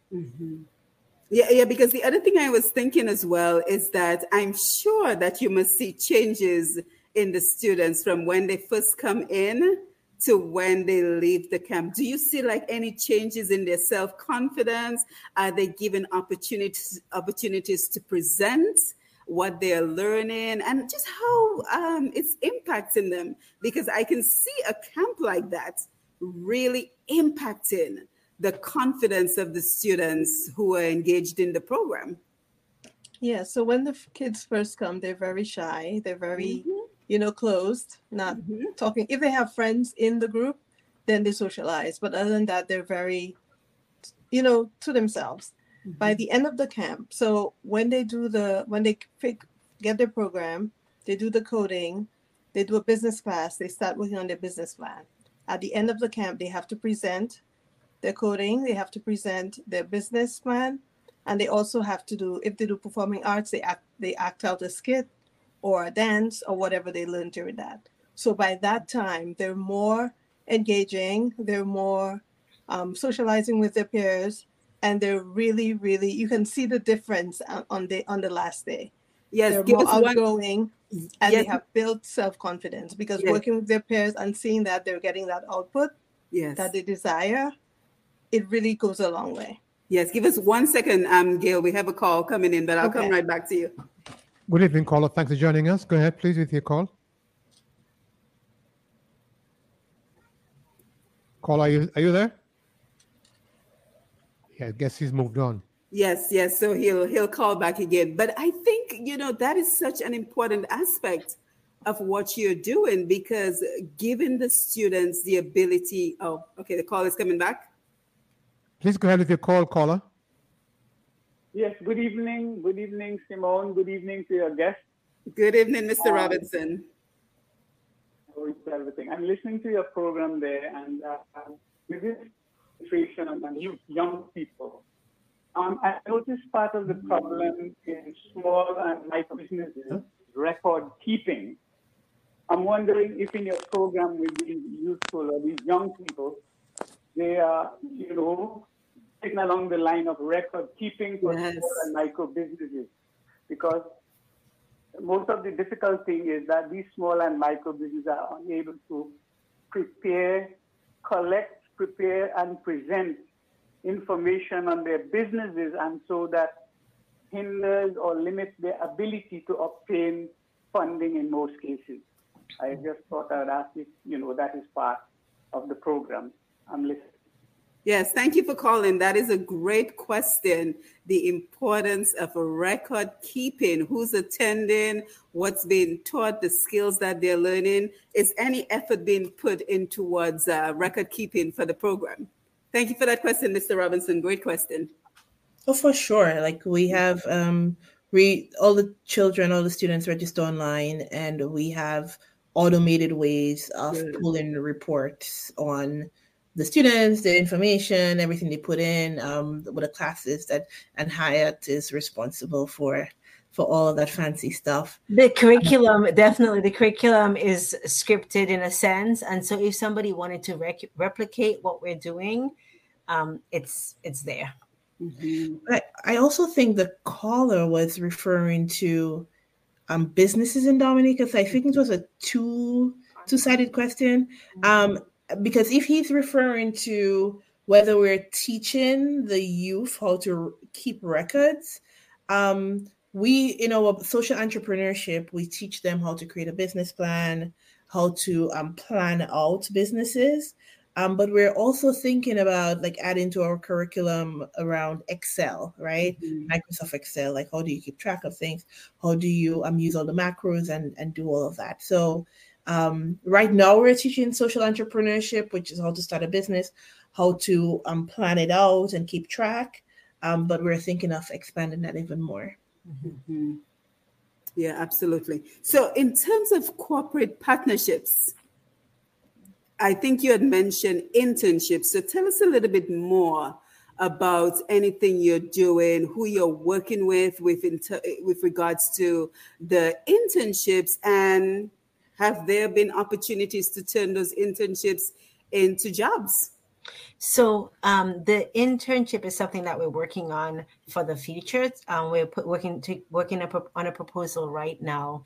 Yeah, because the other thing I was thinking as well is that I'm sure that you must see changes in the students from when they first come in to when they leave the camp. Do you see like any changes in their self-confidence? Are they given opportunities to present what they're learning and just how it's impacting them? Because I can see a camp like that really impacting the confidence of the students who are engaged in the program. Yeah, so when the kids first come, they're very shy. They're very, closed, not talking. If they have friends in the group, then they socialize. But other than that, they're very, to themselves. By the end of the camp, so when they get their program, they do the coding, they do a business class, they start working on their business plan. At the end of the camp, they have to present their coding, they have to present their business plan, and they also have to do, if they do performing arts, they act out a skit or a dance or whatever they learned during that. So by that time, they're more engaging, they're more socializing with their peers, and they're really, really, you can see the difference on the last day. Yes, they're more outgoing and they have built self-confidence because working with their peers and seeing that they're getting that output that they desire, it really goes a long way. Yes, give us 1 second, Gail. We have a call coming in, but I'll come right back to you. Good evening, caller. Thanks for joining us. Go ahead, please, with your call. Caller, are you there? Yeah, I guess he's moved on. Yes. So he'll call back again. But I think, that is such an important aspect of what you're doing because giving the students the ability. Oh, okay. The call is coming back. Please go ahead with your call, caller. Yes. Good evening. Good evening, Simone. Good evening to your guest. Good evening, Mr. Robinson. Everything. I'm listening to your program there, and with this situation and young people, I noticed part of the problem in small and micro businesses, record keeping. I'm wondering if in your program with these youthful or these young people, they are, taking along the line of record keeping for small and micro businesses, because most of the difficult thing is that these small and micro businesses are unable to prepare, and present information on their businesses, and so that hinders or limits their ability to obtain funding in most cases. I just thought I'd ask if, that is part of the program. I'm listening. Yes, thank you for calling. That is a great question. The importance of a record keeping, who's attending, what's being taught, the skills that they're learning. Is any effort being put in towards record keeping for the program? Thank you for that question, Mr. Robinson. Great question. Oh, for sure. Like we have all the children, all the students register online, and we have automated ways of pulling reports on the students, the information, everything they put in, with the classes and Hyatt is responsible for all of that fancy stuff. The curriculum, definitely the curriculum is scripted in a sense. And so if somebody wanted to replicate what we're doing, it's there. Mm-hmm. I also think the caller was referring to businesses in Dominica. So I think it was a two-sided question. Because if he's referring to whether we're teaching the youth how to keep records, we, in our social entrepreneurship, we teach them how to create a business plan, how to plan out businesses. But we're also thinking about like adding to our curriculum around Excel, right? Microsoft Excel, like how do you keep track of things? How do you use all the macros and do all of that? So right now we're teaching social entrepreneurship, which is how to start a business, how to plan it out and keep track. But we're thinking of expanding that even more. Mm-hmm. Yeah, absolutely. So in terms of corporate partnerships, I think you had mentioned internships. So tell us a little bit more about anything you're doing, who you're working with regards to the internships, and have there been opportunities to turn those internships into jobs? So the internship is something that we're working on for the future. We're working on a proposal right now.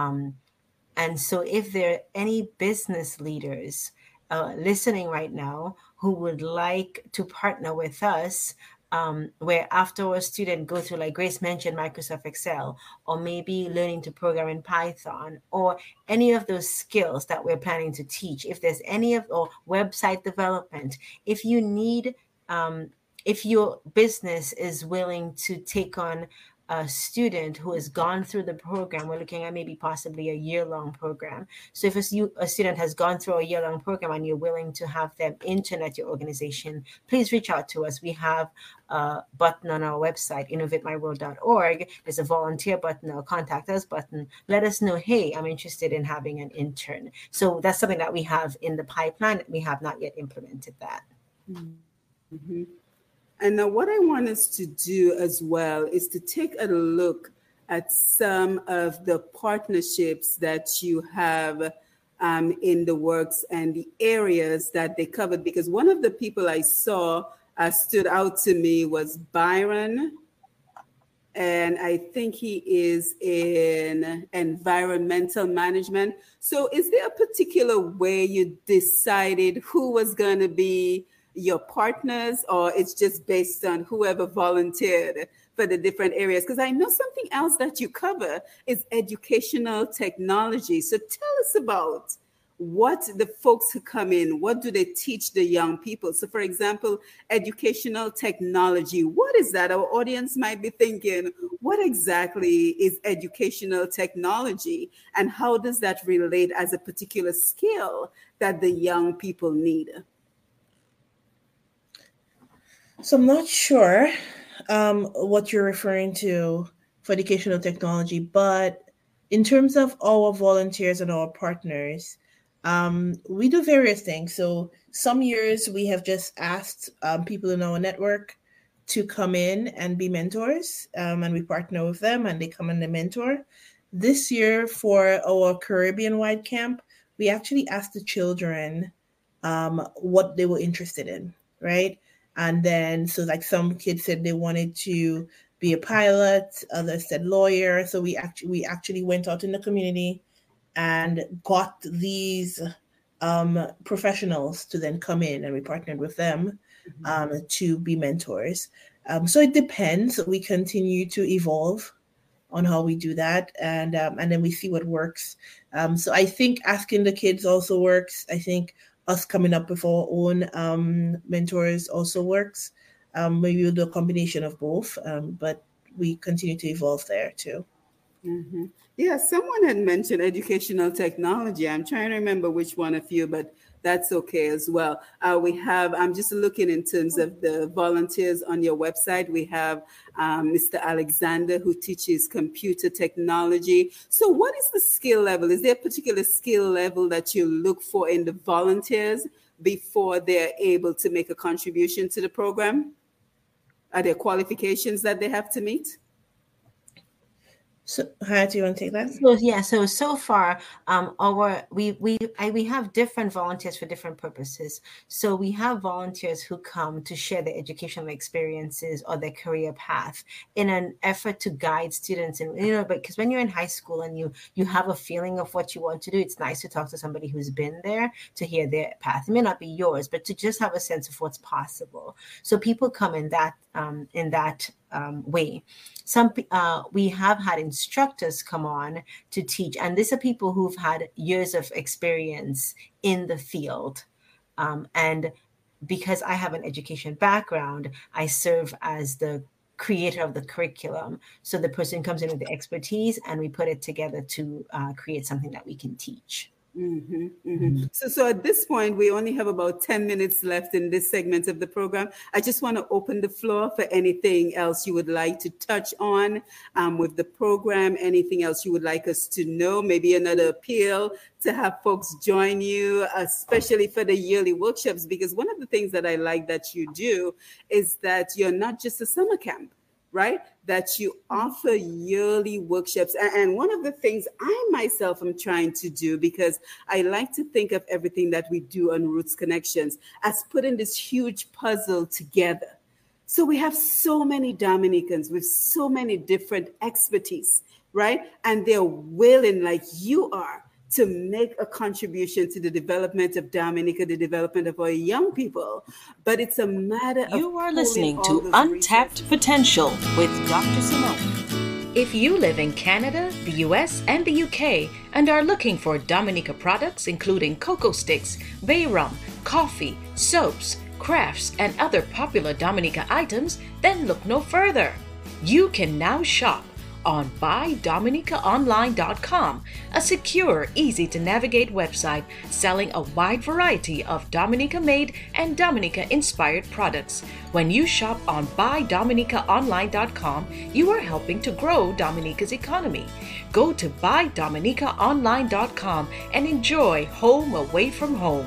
And so if there are any business leaders listening right now who would like to partner with us, where after a student go through, like Grace mentioned, Microsoft Excel, or maybe learning to program in Python, or any of those skills that we're planning to teach, if there's any of, or website development, if you need, if your business is willing to take on a student who has gone through the program, we're looking at maybe possibly a year-long program. So if a student has gone through a year-long program and you're willing to have them intern at your organization, please reach out to us. We have a button on our website, innovatemyworld.org. There's a volunteer button or contact us button. Let us know, hey, I'm interested in having an intern. So that's something that we have in the pipeline. We have not yet implemented that. Mm-hmm. And now what I want us to do as well is to take a look at some of the partnerships that you have in the works and the areas that they covered. Because one of the people I saw stood out to me was Byron. And I think he is in environmental management. So is there a particular way you decided who was going to be your partners, or it's just based on whoever volunteered for the different areas? Because I know something else that you cover is educational technology. So tell us about what the folks who come in, what do they teach the young people? So for example, educational technology, what is that? Our audience might be thinking, what exactly is educational technology, and how does that relate as a particular skill that the young people need? So I'm not sure what you're referring to for educational technology, but in terms of our volunteers and our partners, we do various things. So some years we have just asked people in our network to come in and be mentors, and we partner with them and they come and they mentor. This year for our Caribbean-wide camp, we actually asked the children what they were interested in, right? And then, so like some kids said they wanted to be a pilot, others said lawyer. So we actually went out in the community and got these professionals to then come in, and we partnered with them to be mentors. So it depends. We continue to evolve on how we do that, and then we see what works. So I think asking the kids also works. I think us coming up with our own mentors also works. Maybe we'll do a combination of both, but we continue to evolve there too. Mm-hmm. Yeah, someone had mentioned educational technology. I'm trying to remember which one of you, but that's okay as well. We have, I'm just looking in terms of the volunteers on your website. We have Mr. Alexander, who teaches computer technology. So what is the skill level? Is there a particular skill level that you look for in the volunteers before they're able to make a contribution to the program? Are there qualifications that they have to meet? So, how do you want to take that? So far, we have different volunteers for different purposes. So we have volunteers who come to share their educational experiences or their career path in an effort to guide students. And because when you're in high school and you have a feeling of what you want to do, it's nice to talk to somebody who's been there to hear their path. It may not be yours, but to just have a sense of what's possible. So people come in that way. We have had instructors come on to teach, and these are people who've had years of experience in the field. And because I have an education background, I serve as the creator of the curriculum. So the person comes in with the expertise, and we put it together to create something that we can teach. So at this point, we only have about 10 minutes left in this segment of the program. I just want to open the floor for anything else you would like to touch on with the program, anything else you would like us to know, maybe another appeal to have folks join you, especially for the yearly workshops, because one of the things that I like that you do is that you're not just a summer camp, right? That you offer yearly workshops. And one of the things I myself am trying to do, because I like to think of everything that we do on Roots Connections as putting this huge puzzle together. So we have so many Dominicans with so many different expertise, right? And they're willing, like you are, to make a contribution to the development of Dominica, the development of our young people. But it's a matter of... You are listening to Untapped Potential with Dr. Simone. If you live in Canada, the US, and the UK and are looking for Dominica products including cocoa sticks, bay rum, coffee, soaps, crafts, and other popular Dominica items, then look no further. You can now shop on BuyDominicaOnline.com, a secure, easy-to-navigate website selling a wide variety of Dominica-made and Dominica-inspired products. When you shop on BuyDominicaOnline.com, you are helping to grow Dominica's economy. Go to BuyDominicaOnline.com and enjoy home away from home.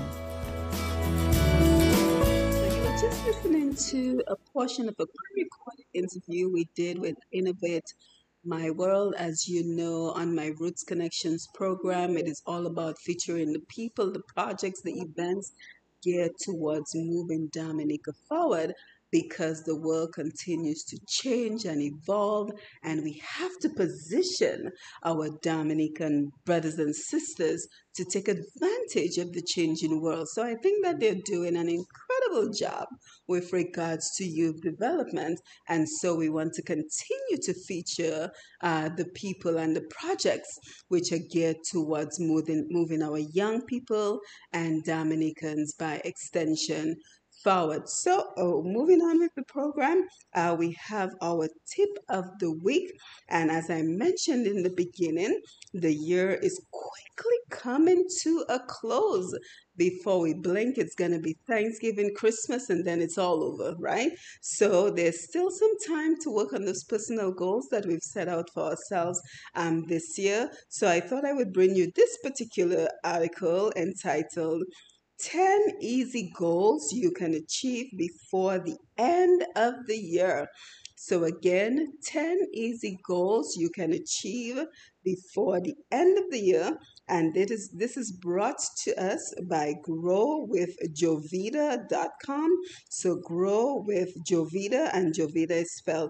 Just listening to a portion of a pre-recorded interview we did with Innovate My World. As you know, on my Roots Connections program, it is all about featuring the people, the projects, the events geared towards moving Dominica forward, because the world continues to change and evolve, and we have to position our Dominican brothers and sisters to take advantage of the changing world. So I think that they're doing an incredible job with regards to youth development, and so we want to continue to feature the people and the projects which are geared towards moving our young people and Dominicans by extension forward. So, moving on with the program, we have our tip of the week. And as I mentioned in the beginning, the year is quickly coming to a close. Before we blink, it's going to be Thanksgiving, Christmas, and then it's all over, right? So there's still some time to work on those personal goals that we've set out for ourselves this year. So I thought I would bring you this particular article entitled 10 Easy Goals You Can Achieve Before the End of the Year. So again, 10 easy goals you can achieve before the end of the year. And this is brought to us by growwithjovita.com. So Grow with Jovita, and Jovita is spelled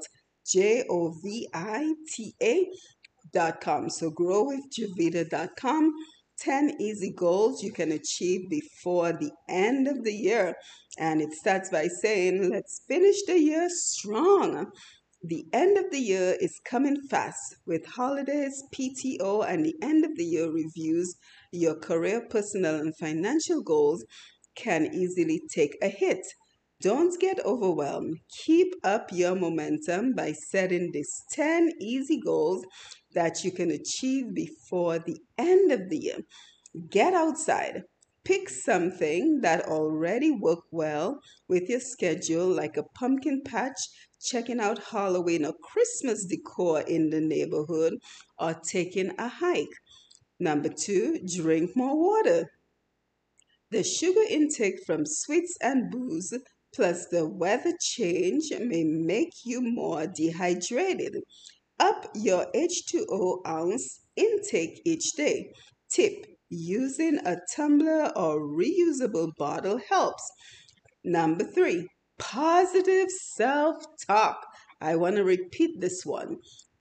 Jovita.com. So growwithjovita.com. 10 easy goals you can achieve before the end of the year. And it starts by saying, let's finish the year strong. The end of the year is coming fast with holidays, PTO, and the end of the year reviews. Your career, personal, and financial goals can easily take a hit. Don't get overwhelmed. Keep up your momentum by setting these 10 easy goals that you can achieve before the end of the year. Get outside. Pick something that already works well with your schedule, like a pumpkin patch, checking out Halloween or Christmas decor in the neighborhood, or taking a hike. Number 2, drink more water. The sugar intake from sweets and booze plus the weather change may make you more dehydrated. Up your H2O ounce intake each day. Tip: using a tumbler or reusable bottle helps. Number 3, positive self-talk. I want to repeat this one.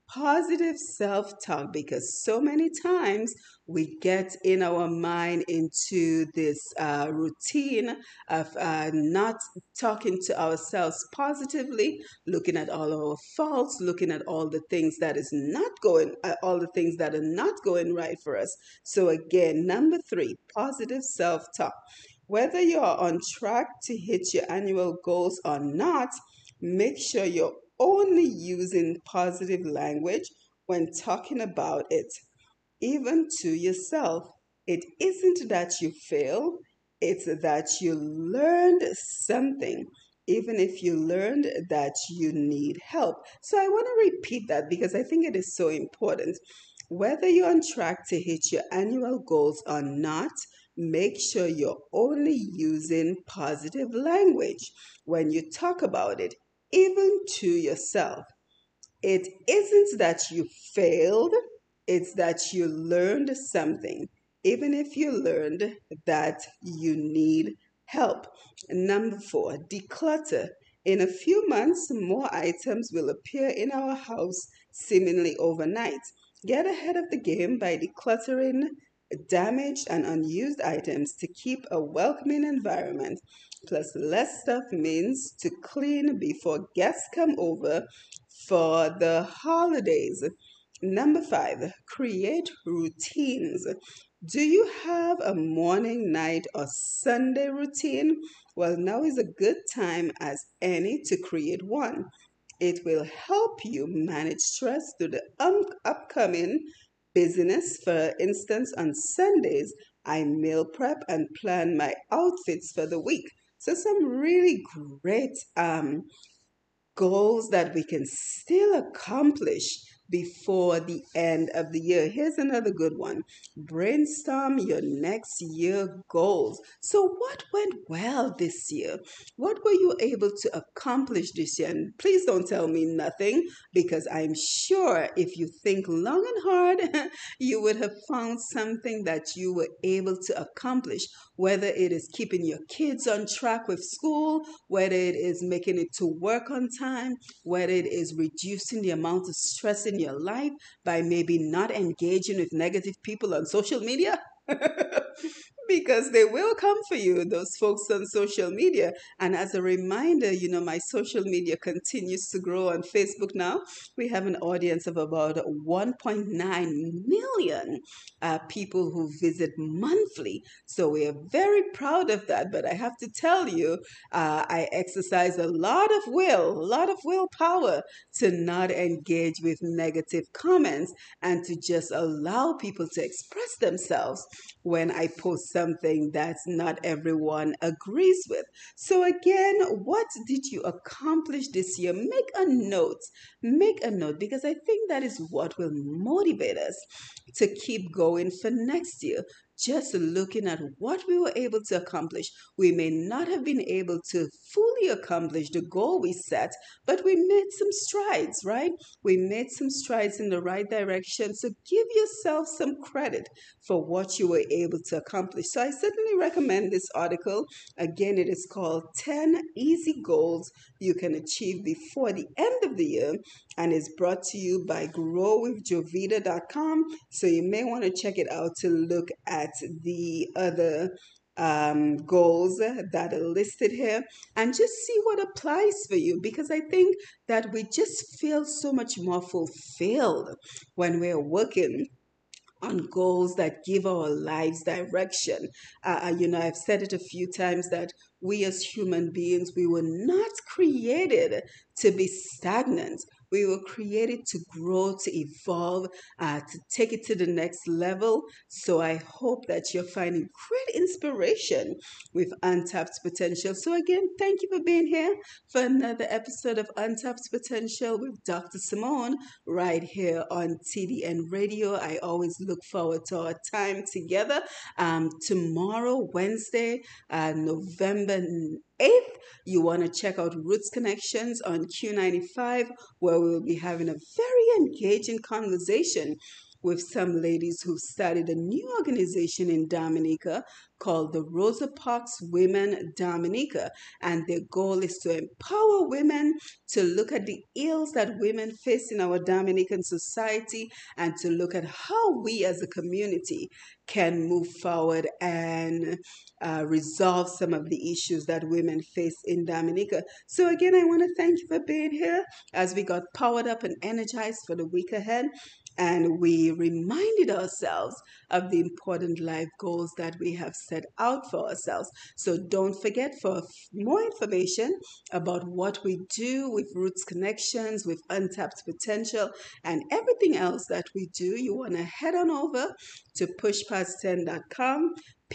Positive self-talk, because so many times we get in our mind into this routine of not talking to ourselves positively, looking at all our faults, looking at all the things that is not going, all the things that are not going right for us. So again, number 3, positive self-talk. Whether you're on track to hit your annual goals or not, make sure you're only using positive language when talking about it, even to yourself. It isn't that you failed, it's that you learned something, even if you learned that you need help. So I want to repeat that because I think it is so important. Whether you're on track to hit your annual goals or not, make sure you're only using positive language when you talk about it, even to yourself. It isn't that you failed, it's that you learned something, even if you learned that you need help. Number 4, declutter. In a few months, more items will appear in our house seemingly overnight. Get ahead of the game by decluttering damaged and unused items to keep a welcoming environment. Plus, less stuff means to clean before guests come over for the holidays. Number 5, create routines. Do you have a morning, night, or Sunday routine? Well, now is a good time as any to create one. It will help you manage stress through the upcoming business. For instance, on Sundays, I meal prep and plan my outfits for the week. So some really great goals that we can still accomplish before the end of the year. Here's another good one. Brainstorm your next year goals. So what went well this year? What were you able to accomplish this year? And please don't tell me nothing, because I'm sure if you think long and hard, you would have found something that you were able to accomplish, whether it is keeping your kids on track with school, whether it is making it to work on time, whether it is reducing the amount of stress in your life by maybe not engaging with negative people on social media. Because they will come for you, those folks on social media. And as a reminder, my social media continues to grow on Facebook now. We have an audience of about 1.9 million people who visit monthly. So we are very proud of that. But I have to tell you, I exercise a lot of willpower to not engage with negative comments and to just allow people to express themselves when I post something that not everyone agrees with. So again, what did you accomplish this year? Make a note, because I think that is what will motivate us to keep going for next year. Just looking at what we were able to accomplish. We may not have been able to fully accomplish the goal we set, but we made some strides, right? We made some strides in the right direction. So give yourself some credit for what you were able to accomplish. So I certainly recommend this article. Again, it is called 10 Easy Goals You Can Achieve Before the End of the Year, and is brought to you by growwithjovita.com. So you may want to check it out to look at the other goals that are listed here and just see what applies for you, because I think that we just feel so much more fulfilled when we're working on goals that give our lives direction. I've said it a few times that we as human beings, we were not created to be stagnant. We were created to grow, to evolve, to take it to the next level. So I hope that you're finding great inspiration with Untapped Potential. So again, thank you for being here for another episode of Untapped Potential with Dr. Simone right here on TDN Radio. I always look forward to our time together. Tomorrow, Wednesday, November 8th, you want to check out Roots Connections on Q95, where we will be having a very engaging conversation with some ladies who started a new organization in Dominica called the Rosa Parks Women Dominica. And their goal is to empower women to look at the ills that women face in our Dominican society and to look at how we as a community can move forward and resolve some of the issues that women face in Dominica. So again, I want to thank you for being here as we got powered up and energized for the week ahead. And we reminded ourselves of the important life goals that we have set out for ourselves. So don't forget, for more information about what we do with Roots Connections, with Untapped Potential, and everything else that we do, you want to head on over to pushpast10.com.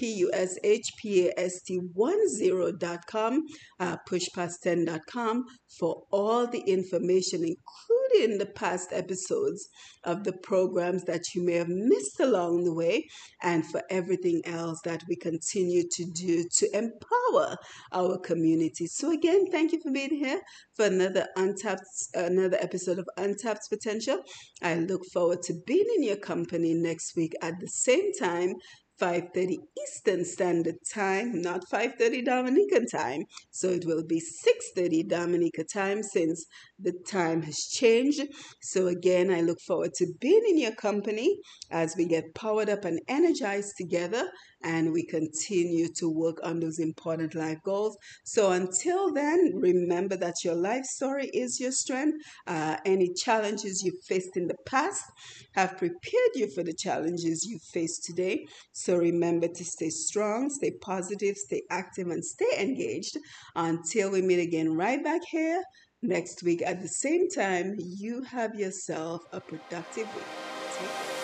pushpast10.com, pushpast10.com for all the information, including the past episodes of the programs that you may have missed along the way, and for everything else that we continue to do to empower our community. So again, thank you for being here for another episode of Untapped Potential. I look forward to being in your company next week at the same time, 5:30 Eastern Standard Time, not 5:30 Dominican time. So it will be 6:30 Dominica time since the time has changed. So again, I look forward to being in your company as we get powered up and energized together and we continue to work on those important life goals. So until then, remember that your life story is your strength. Any challenges you faced in the past have prepared you for the challenges you face today. So remember to stay strong, stay positive, stay active, and stay engaged. Until we meet again right back here next week at the same time, you have yourself a productive week. Take care.